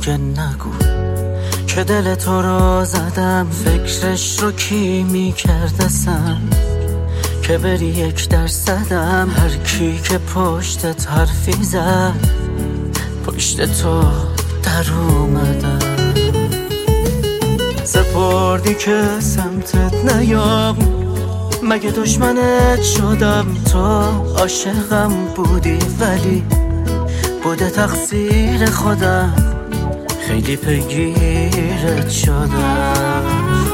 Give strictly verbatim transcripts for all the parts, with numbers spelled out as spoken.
دیگه نگو که دل تو رو زدم. فکرش رو کی میکردسم که بری یک درصدم. هر کی که پشتت حرفی زد پشت تو در اومدم. سپردی که سمتت نیام، مگه دشمنت شدم؟ تو عاشقم بودی ولی بوده تقصیر خودم، خیلی پیگیرت شدم.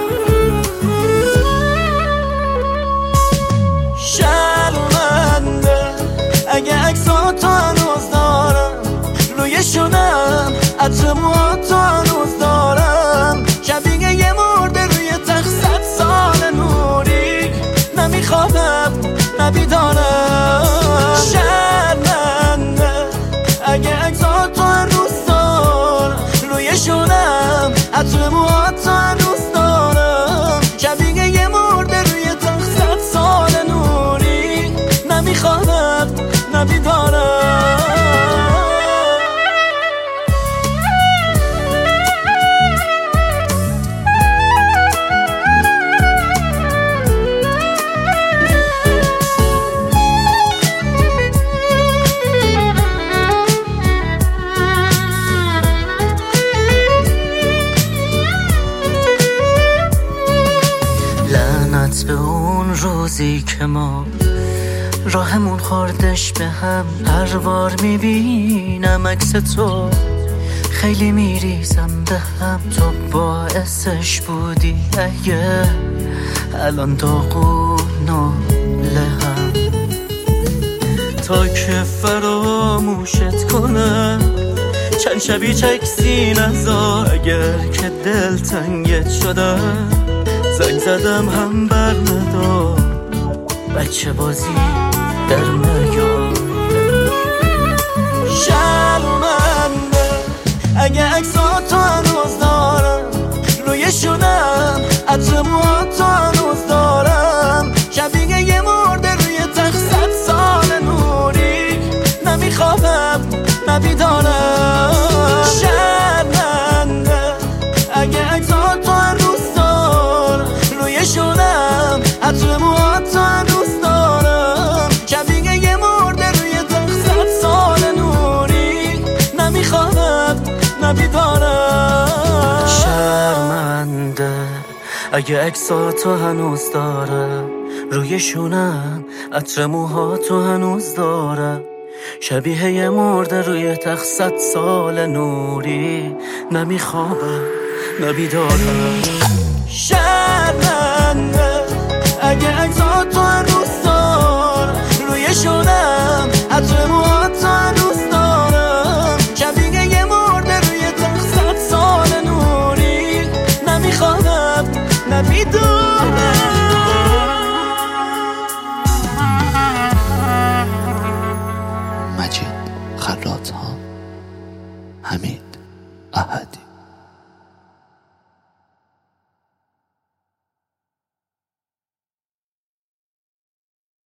شرمنده اگه عکساتو هنوز دارم، روی شونم عطر موهاتو هنوز دارم. شبیه یه مرده روی تخت صد سال نوری، نمیخوابم نبیدارم. شرمنده اگه عکساتو هنوز دارم، روی شونم عطر موهاتو هنوز دارم. شبیه یه مرده روی تخت صد سال نوری، نمیخوابم نبیدارم. به اون روزی که ما راهمون خوردش به هم. هر بار میبینم عکس تو خیلی میریزم به هم. تو باعثش بودی اگه الان داغون و لهم. تا که فراموشت کنم چند شبی چکسی نذار. اگر که دل تنگت شدم زنگ زدم هم بر ندار. بچه بازی در نیار. شرمنده اگه عکساتو هنوز دارم، روی شونم عطر موهاتو هنوز دارم. شبیه یه مرده روی تخت صد سال نوری، نمیخوابم نبیدارم. شرمنده اگه عکساتو هنوز دارم، روی شونم عطر موهاتو هنوز دارم. شبیه یه مرده روی تخت صد سال نوری، نمیخوابم نبیدارم. شرمنده اگه عکساتو هنوز دارم، روی شونم عطر موهاتو هنوز دارم. شبیه یه مرده روی تخت صد سال نوری، نمیخوابم نبیدارم. شرمنده اگه عکساتو هنوز دارم، روی شونم عطر موهاتو هنوز دارم. شبیه یه مرده روی تخت صد سال نوری، نمیخوابم نبیدارم.